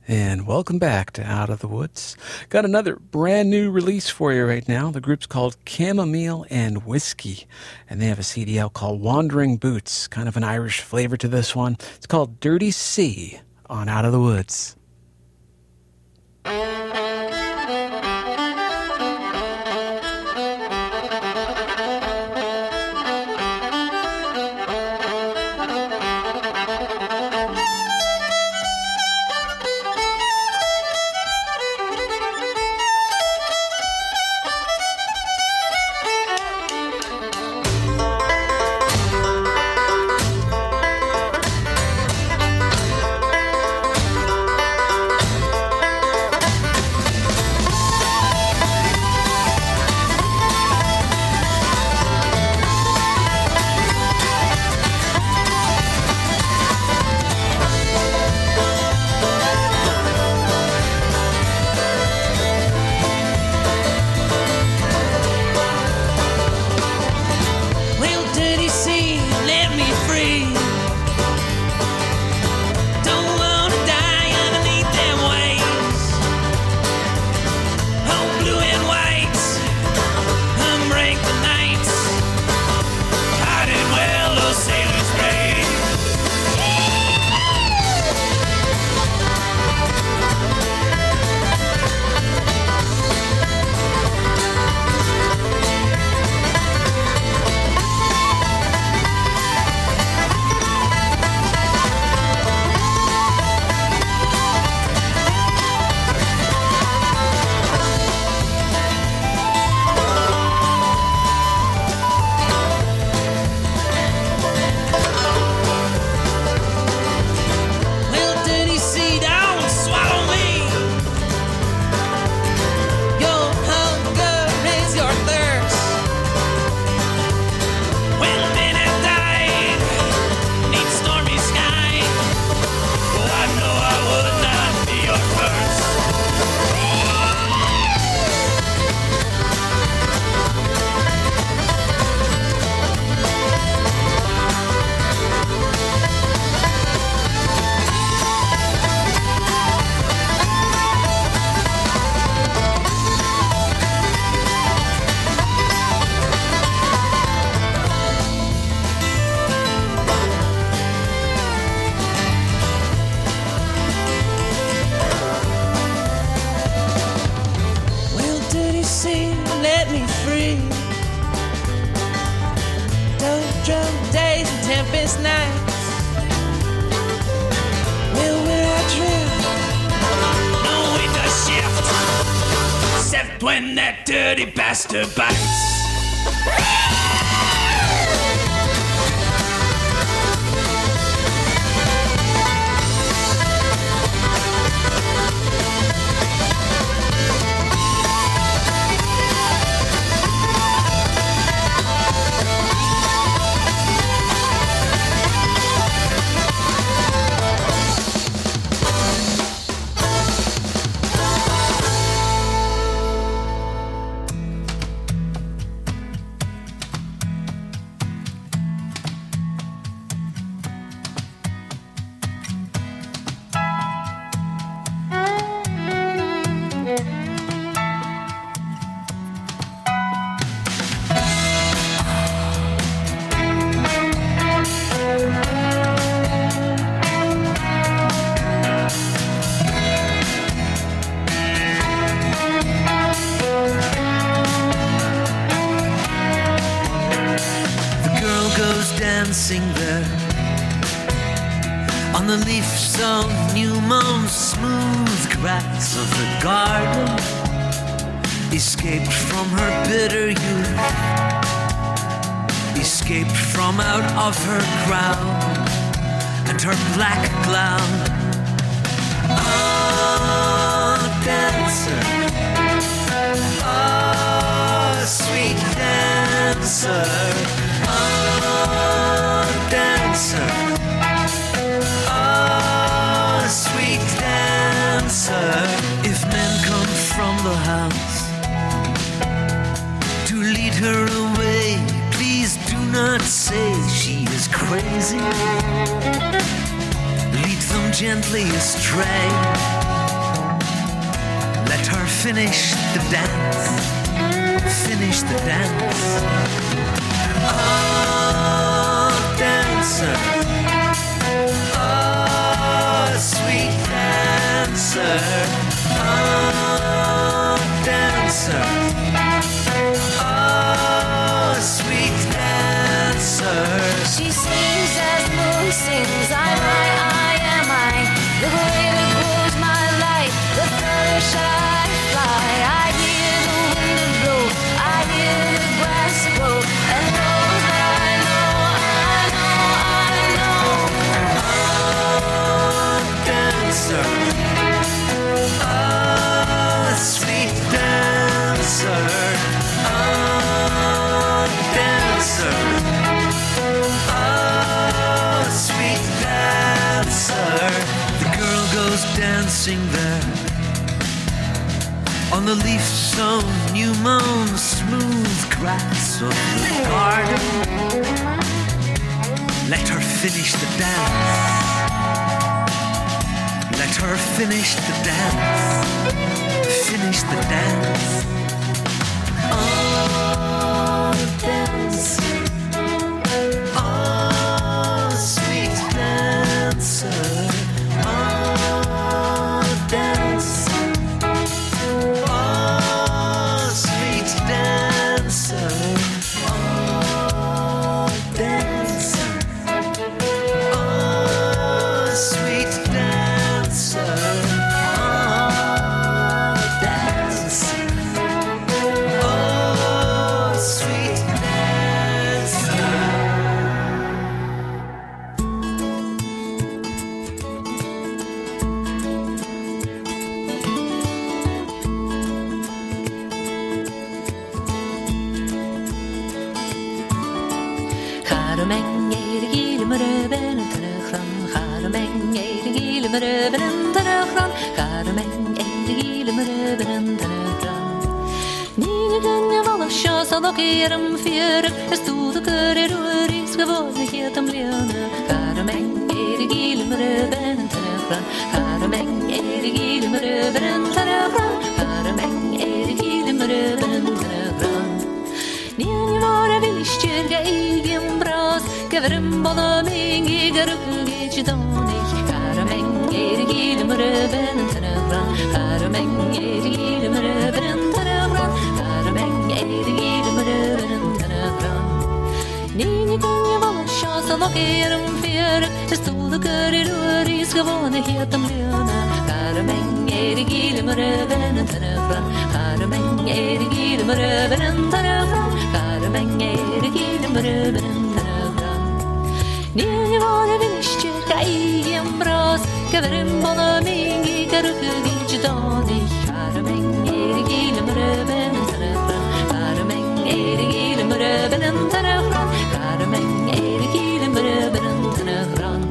And welcome back to Out of the Woods. Got another brand new release for you right now. The group's called Chamomile and Whiskey, and they have a CD out called Wandering Boots, kind of an Irish flavor to this one. It's called Dirty Sea on Out of the Woods. When that dirty bastard bites. dancing there on the leaves of new mown smooth grass of the garden, escaped from her bitter youth, escaped from out of her crown and her black cloud. Oh, dancer, oh, sweet dancer, oh, dancer, oh, sweet dancer. If men come from the house to lead her away, please do not say she is crazy. Lead them gently astray. finish the dance. Finish the dance. Oh, dancer. Oh, sweet dancer. Oh, dancer. Oh, sweet dancer. She sings as the moon sings. I am I. The way that grows my light. The further shall I fly. I hear the wind blow. I hear the grass grow. And know that I know. Oh, dancer. Oh, sweet dancer. Oh, dancer. Oh, sweet dancer. The girl goes dancing there on the leaf-sown, new-mown, smooth grass of the garden. Let her finish the dance. Let her finish the dance. Finish the dance. Oh, dance. Oh, sweet dancer. Oh, dance. Oh, sweet dancer. Oh, dancer. Oh, sweet dancer. Oh, dance. Oh, sweet dancer. Charmeng er gile mrøben terugran. Charmeng er gile mrøben terugran. Charmeng er gile mrøben terugran. Nine kunne vallen sjås og dere fjøren. Jeg stod og kører og riske vålighet om lønne. Charmeng er gile mrøben terugran. Charmeng er gile mrøben terugran. Charmeng er gile mrøben terugran. Nien var vilstjørga egen bras. Gavrum både mingi garugge chidonik. Charmeng er gile mrøben terugran. Charmeng er gile mrøben terugran. Charmeng er gile mrøben terugran. Nini kunne vallen sjås og dere fjøren. Det stod og kører og riske vålighet om lønne. Charmeng er gile mrøben terugran. Charmeng er gile mrøben terugran. Charmeng er gile mrøben terugran. Nini var vilstjørga egen bras. Gavrum både mingi garugge chidonik. Charmeng er gile mrøben terugran. Charmeng er gile mrøben terugran. Charmeng er gile mrøben terugran.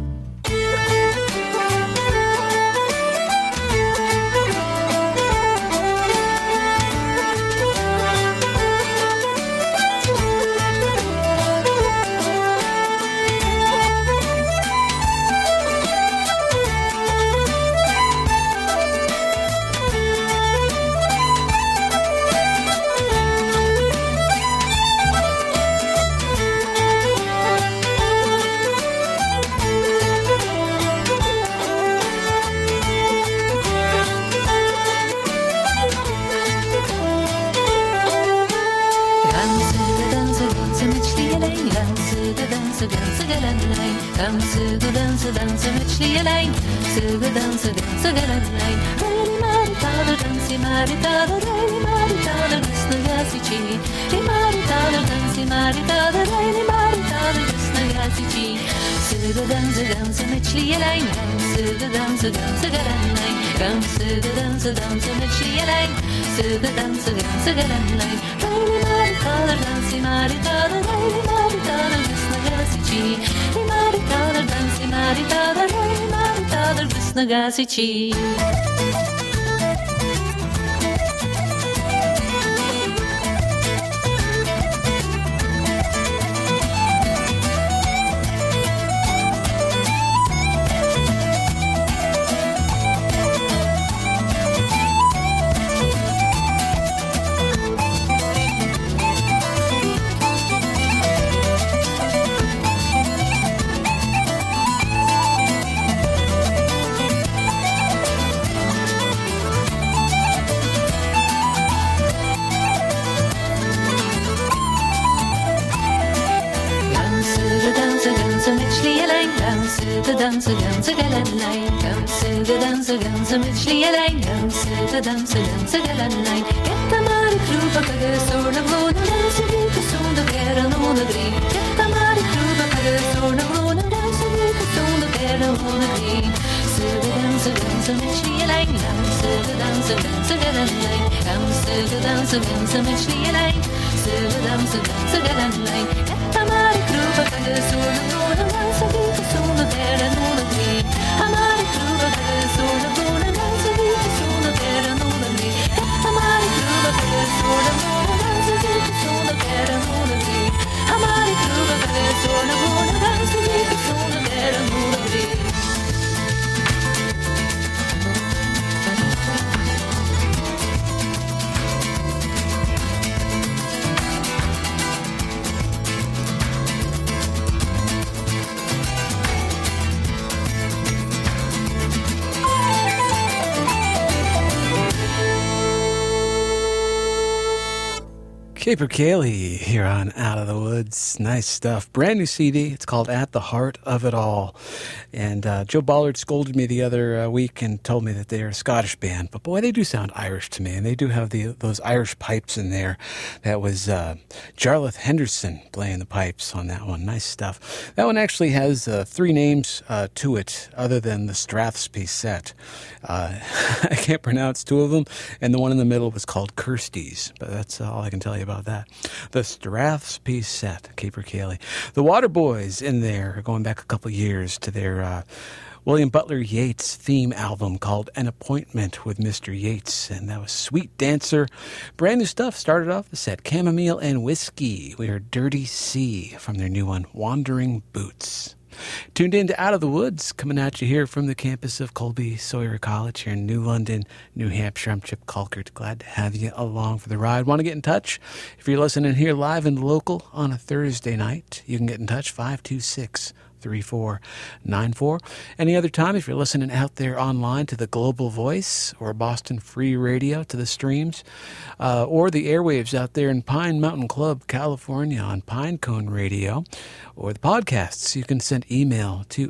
Danse mit Schlielein, Züge danse gelein. Reini maritado, dansi maritado, reini maritado, desna gasici. Reini maritado, dansi maritado, reini maritado, desna gasici. Züge danse mit Schlielein, Züge danse gelein. Züge danse mit Schlielein, Züge danse gelein. Reini maritado, dansi maritado, reini maritado, desna gasici. Reini maritado, dansi maritado, reini maritado, desna gasici. Gamse, danse, ganze Gallein. Gamse, danse, ganze mit Schlielein. Gamse, danse, ganze Gallein. Getta mare kruba kage sorna vona. Danse vika sonda vera nona grin. Getta mare kruba kage sorna vona. Danse vika sonda vera nona grin. Danse, danse mit Schlielein. Gamse, danse, ganze Gallein. Gamse, danse, ganze mit Schlielein. Danse, danse Gallein. Getta mare kruba kage sorna vona. Danse vika sonda vera nona grin. Amare kruba kage sorna vona. Danse vika sonda vera nona grin. Getta mare kruba kage sorna vona. Danse vika sonda vera nona grin. Amare kruba kage sorna vona. Danse vika sonda vera nona grin. Capercaillie here on Out of the Woods. Nice stuff. Brand new CD. It's called At the Heart of It All. And Joe Ballard scolded me the other week and told me that they're a Scottish band. But boy, they do sound Irish to me. And they do have those Irish pipes in there. That was Jarlath Henderson playing the pipes on that one. Nice stuff. That one actually has 3 names to it other than the Strathspey set. I can't pronounce 2 of them. And the one in the middle was called Kirsty's. But that's all I can tell you about that. The Strathspey set, Capercaillie. The Waterboys in there, going back a couple years to their William Butler Yeats theme album called An Appointment with Mr. Yeats, and that was Sweet Dancer. Brand new stuff. Started off the set, Chamomile and Whiskey. We heard Dirty Sea from their new one, Wandering Boots. Tuned in to Out of the Woods, coming at you here from the campus of Colby Sawyer College here in New London, New Hampshire. I'm Chip Colkert. Glad to have you along for the ride. Want to get in touch? If you're listening here live and local on a Thursday night, you can get in touch 526-3494. Any other time, if you're listening out there online to the Global Voice or Boston Free Radio to the streams, or the airwaves out there in Pine Mountain Club, California on Pinecone Radio, or the podcasts, you can send email to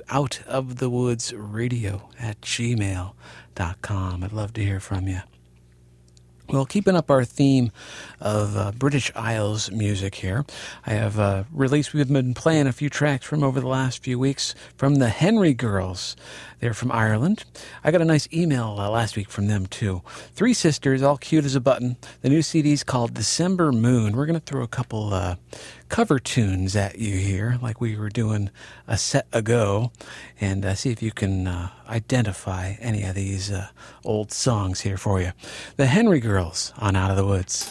outofthewoodsradio@gmail.com. I'd love to hear from you. Well, keeping up our theme of British Isles music here, I have we've been playing a few tracks from over the last few weeks from the Henry Girls. They're from Ireland. I got a nice email last week from them, too. 3 sisters, all cute as a button. The new CD's called December Moon. We're going to throw a couple cover tunes at you here, like we were doing a set ago, and see if you can identify any of these old songs here for you. The Henry Girls on Out of the Woods.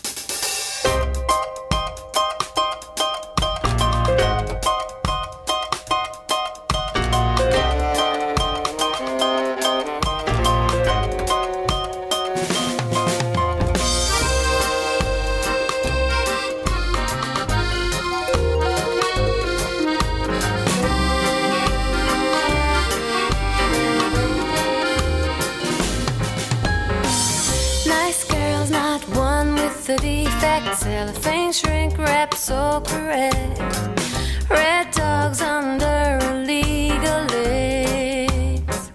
The defect, cellophane shrink wrap so correct. Red dogs under illegal legs.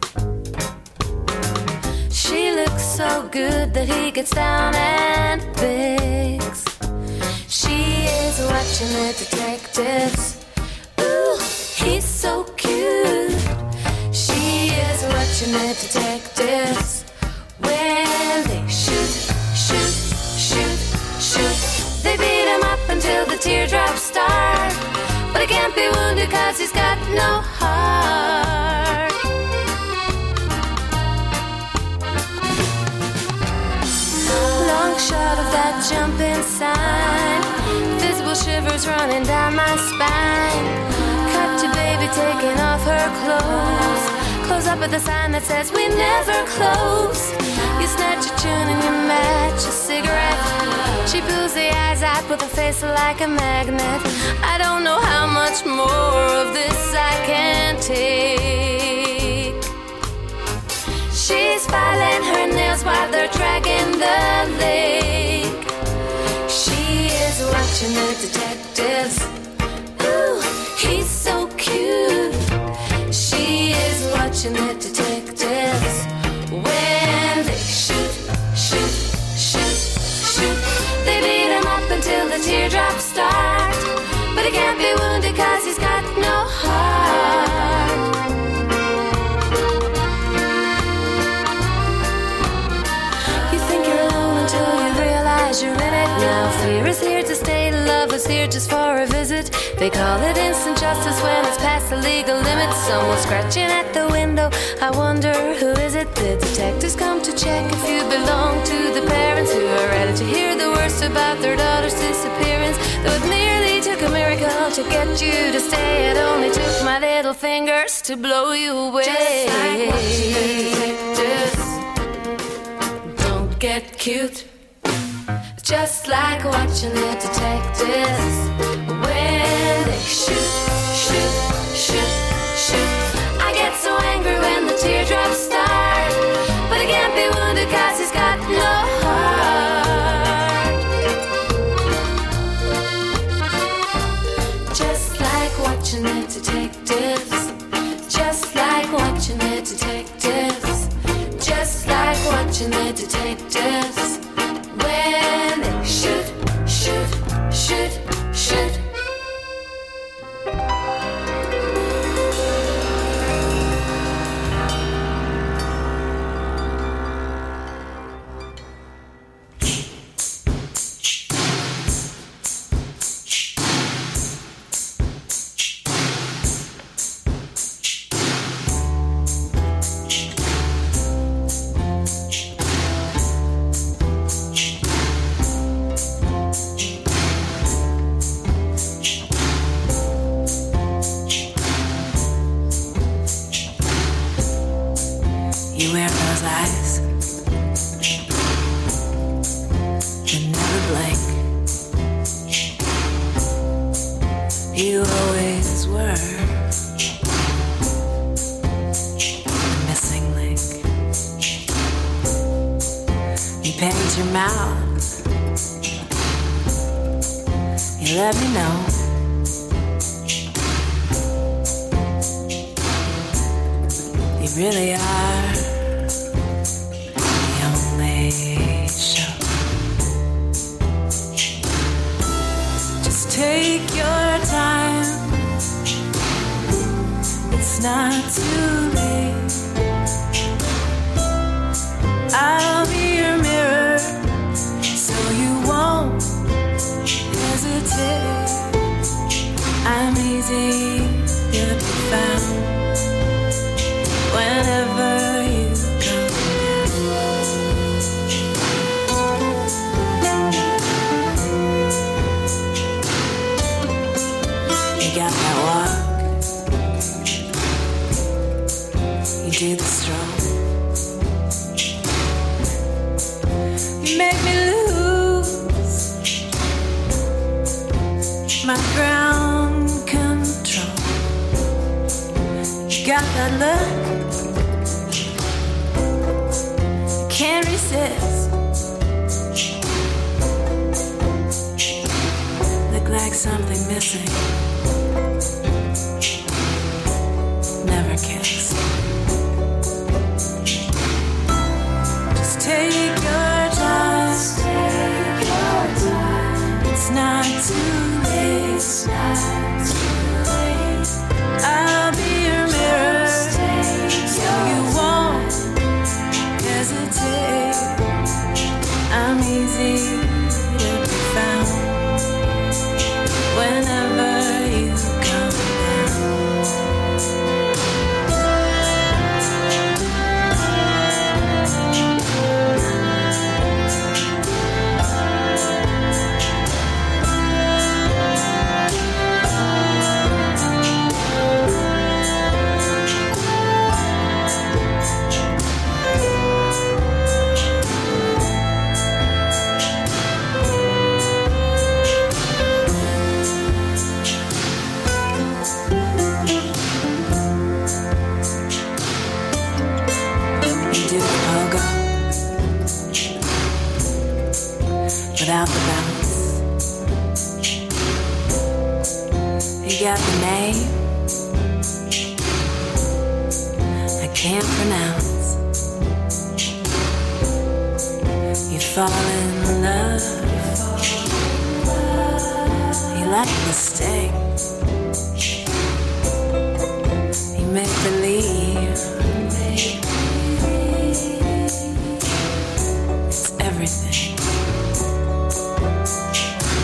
She looks so good that he gets down and begs. She is watching the detectives. Ooh, he's so cute. She is watching the detectives when they shoot. They beat him up until the teardrops start, but he can't be wounded 'cause he's got no heart. Long shot of that jumping sign, visible shivers running down my spine. Cut to baby taking off her clothes. Close up at the sign that says we never close. You snatch a tune and you match a cigarette. She pulls the eyes out with a face like a magnet. I don't know how much more of this I can take. She's filing her nails while they're dragging the lake. She is watching the detectives. Ooh, he's so cute. She Fear is here to stay, love is here just for a visit. They call it instant justice when it's past the legal limits. Someone scratching at the window, I wonder who is it? The detectives come to check if you belong to the parents who are ready to hear the worst about their daughter's disappearance. Though it nearly took a miracle to get you to stay, it only took my little fingers to blow you away. Just like watching the detectives don't get cute. Just like watching the detectives when they shoot, shoot, shoot, shoot. I get so angry when the teardrops start, but he can't be wounded 'cause he's got no heart. Just like watching the detectives. Just like watching the detectives. Just like watching the detectives when they shoot, shoot, shoot, shoot. You wear those eyes that never blink. You always were the missing link. You paint your mouth. You let me know. You really are the only show. Just take your time. It's not too late. I'll be your mirror, so you won't hesitate. I'm easy to be found whenever you come down. You got that walk, you do the stroll. You make me lose my ground control. You got that look, can't resist. Look like something missing. Never kissed. Just take your time. It's not too late. I'll be your mirror, so you won't hesitate. I'm easy to be found whenever you come down. You do the pogo without the bounce. You got the name I can't pronounce. You fall in love. You like the sting. You make believe. It's everything.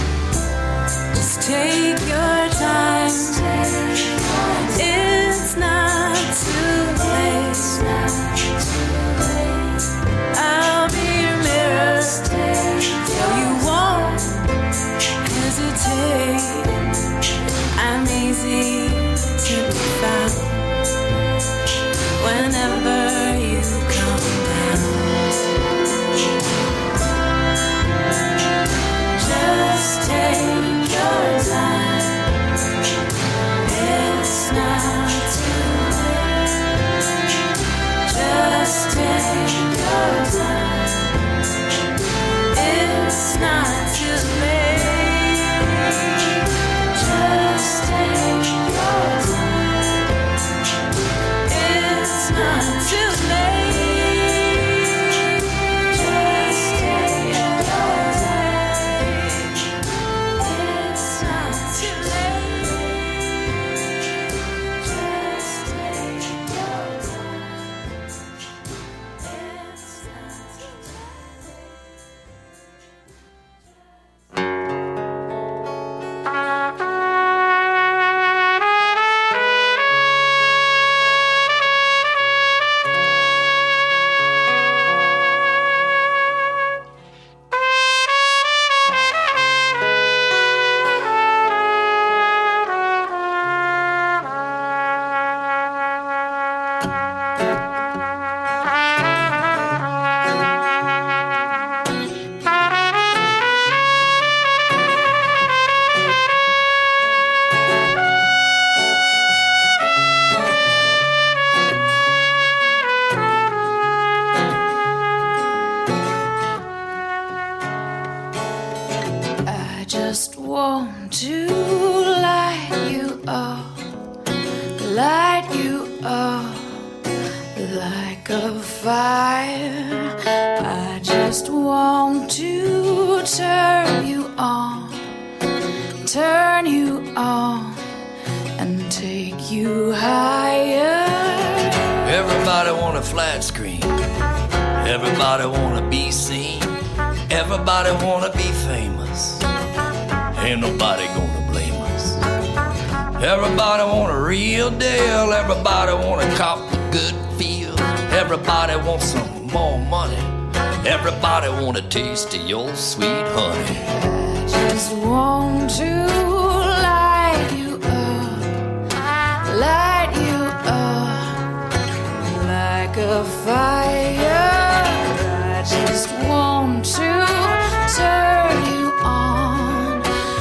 want to light you up, light you up like a fire. I just want to turn you on, and take you higher. Everybody want a flat screen, everybody want to be seen, everybody want to be famous. Ain't nobody gonna blame us. Everybody want a real deal, everybody want to cop a good feel, everybody wants some more money, everybody want a taste of your sweet honey. I just want to light you up, light you up like a fire. I just want to turn you on,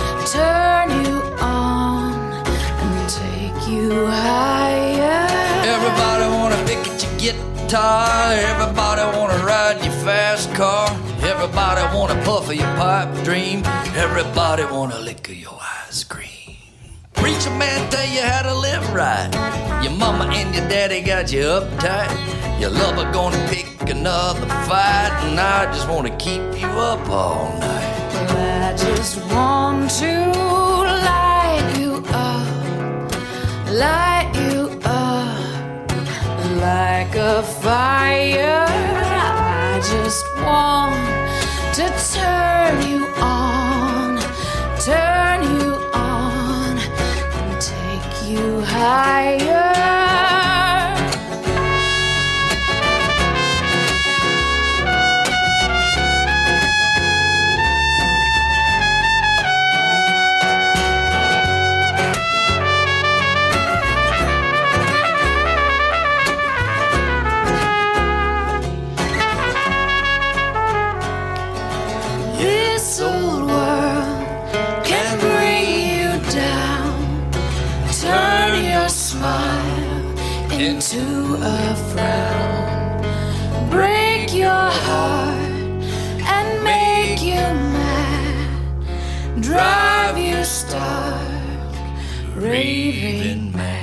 and take you higher. Everybody wanna pick at your guitar, everybody wanna ride your fast car, everybody wanna puff of your pipe dream, everybody wanna lick of your ice cream. Preacher man tell you how to live right, your mama and your daddy got you uptight, your lover gonna pick another fight, and I just wanna keep you up all night. Well, I just want to light you up, light you up like a fire. I just want to turn you on, and take you higher. This old world can bring you down, turn your smile into a frown, break your heart and make you mad, drive you stark, raving mad.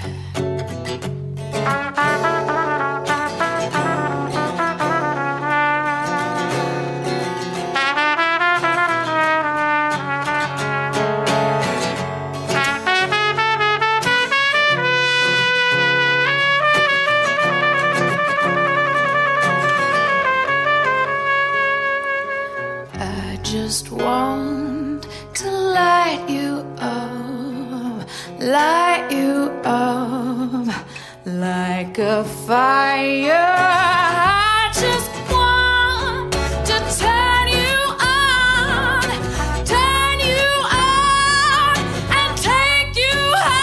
I just want to light you up, light you up like a fire. I just want to turn you on, and take you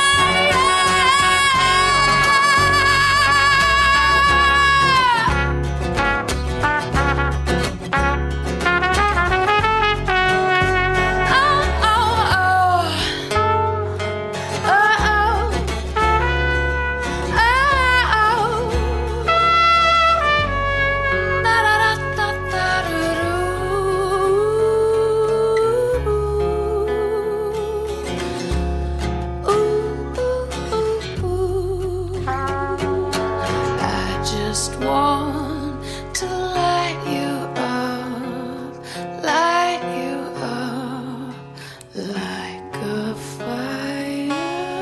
I just want to light you up, light you up like a fire.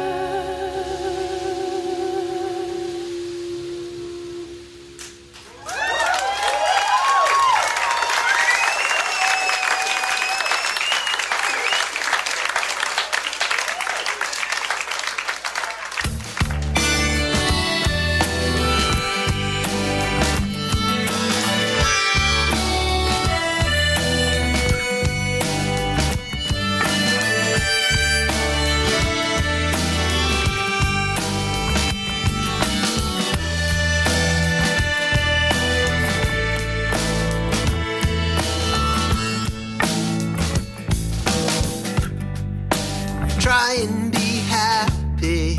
Try and be happy.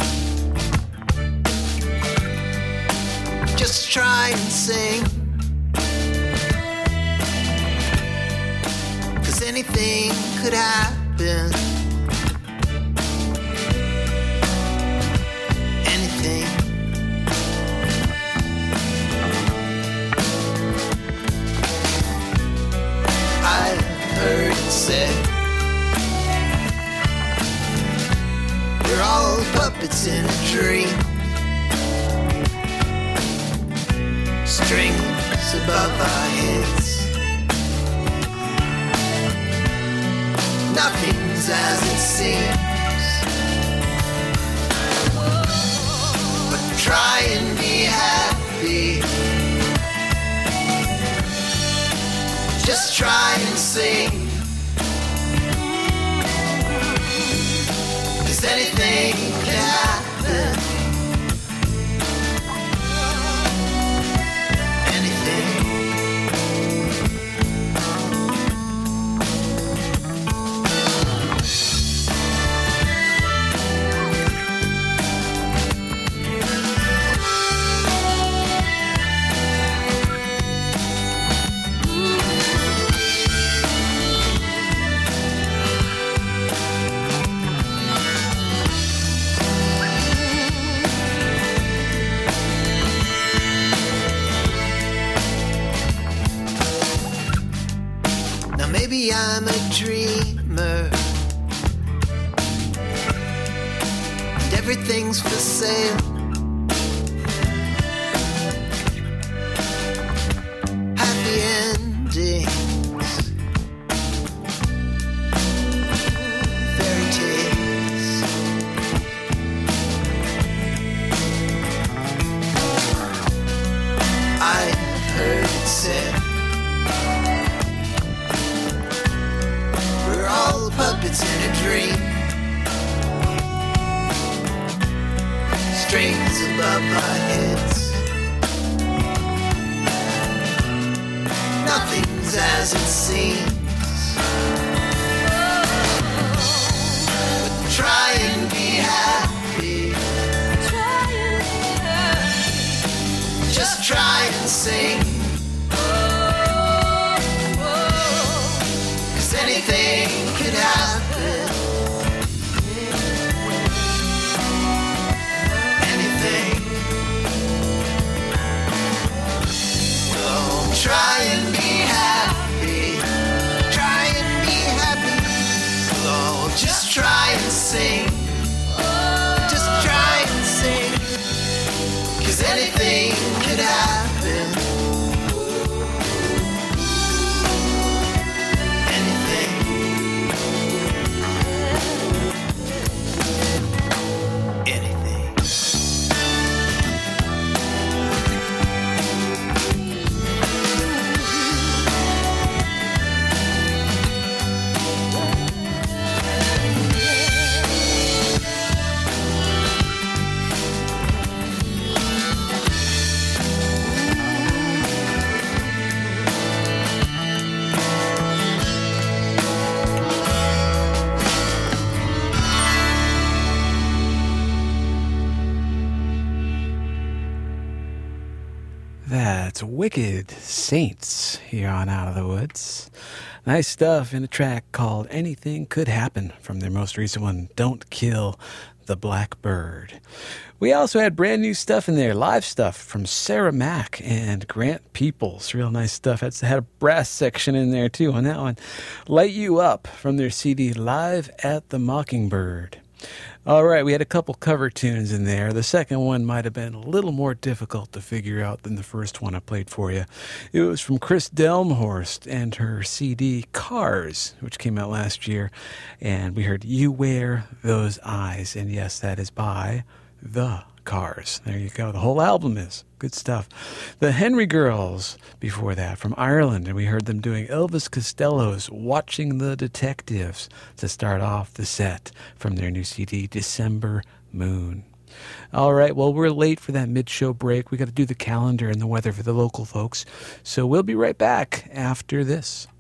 Just try and sing. 'Cause anything could happen said, we're all puppets in a dream. Strings above our heads. Nothing's as it seems. But try and be happy. Just try and sing. 'Cause anything can happen. Maybe I'm a dreamer and everything's for sale. Happy endings, fairy tales. I heard it said, all puppets in a dream. Strings above our heads. Nothing's as it seems. But try and be happy. Just try and sing. Anything could happen. Anything. Oh, try and be happy. Try and be happy. Oh, just try and sing. Just try and sing. 'Cause anything could happen. That's Wicked Saints here on Out of the Woods. Nice stuff in a track called Anything Could Happen from their most recent one, Don't Kill the Blackbird. We also had brand new stuff in there, live stuff from Sarah Mack and Grant Peoples. Real nice stuff. Had a brass section in there too on that one. Light You Up from their CD Live at the Mockingbird. All right, we had a couple cover tunes in there. The second one might have been a little more difficult to figure out than the first one I played for you. It was from Chris Delmhorst and her CD Cars, which came out last year. And we heard You Wear Those Eyes. And yes, that is by The Cars. There you go. The whole album is. Good stuff. The Henry Girls before that from Ireland, and we heard them doing Elvis Costello's Watching the Detectives to start off the set from their new CD, December Moon. All right, well, we're late for that mid-show break. We got to do the calendar and the weather for the local folks, so we'll be right back after this.